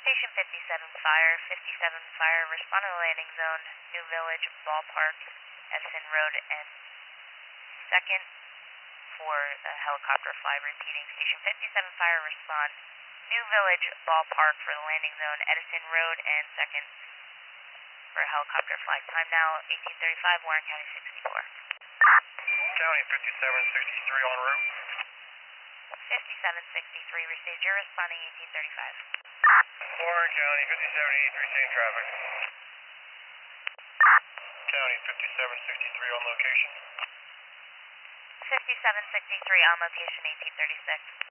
Station 57 Fire, 57 Fire, respond to the landing zone, New Village, Ballpark, Edison Road, and 2nd for a helicopter fly. Repeating, Station 57 Fire, respond, New Village, Ballpark for the landing zone, Edison Road, and 2nd for a helicopter fly. Time now, 1835, Warren County 64. County 5763 en route. 5763 received, you're responding 1835. Warren County 5783, same traffic. County 5763 on location. 5763 on location 1836.